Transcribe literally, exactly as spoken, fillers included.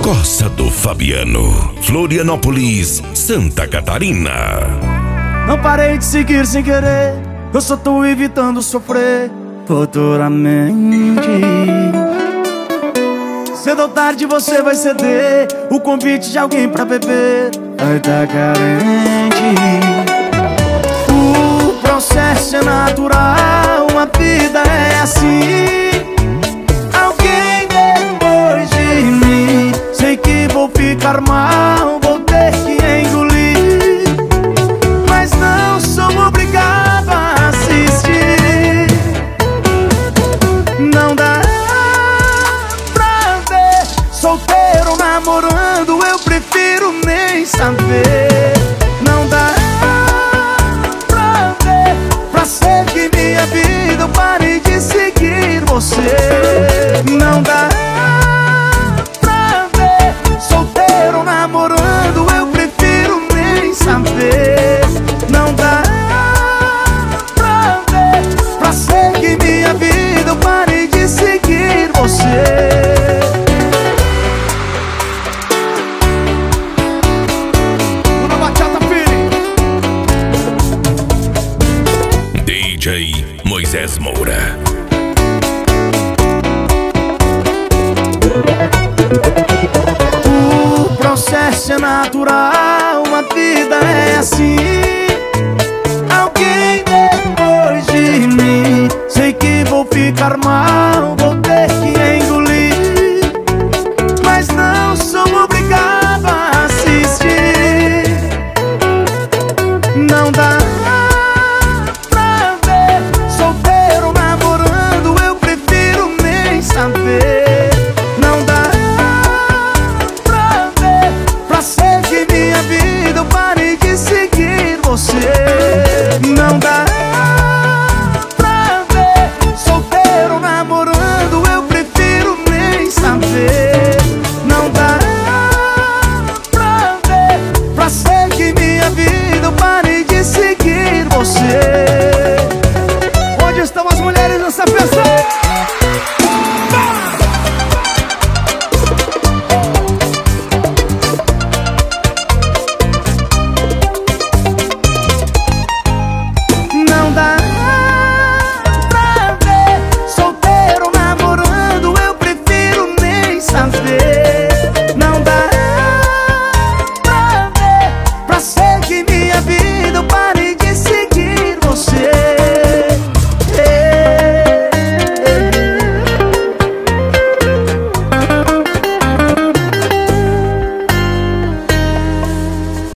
Costa do Fabiano, Florianópolis, Santa Catarina. Não parei de seguir sem querer, eu só tô evitando sofrer futuramente. Cedo ou tarde você vai ceder o convite de alguém pra beber, vai tá carente. O processo é natural, uma vida é assim. Alguém depois de mim, sei que vou ficar mal, vou ter que engolir, mas não sou obrigado a assistir. Não dá pra ver solteiro namorando, eu prefiro nem saber. Não dá pra ver, pra seguir minha vida eu parei de seguir você. Não dá pra ver solteiro namorando, eu prefiro nem saber. Não dá pra ver, pra seguir minha vida eu parei de seguir você. D J Moisés Moura. O processo é natural, uma vida é assim.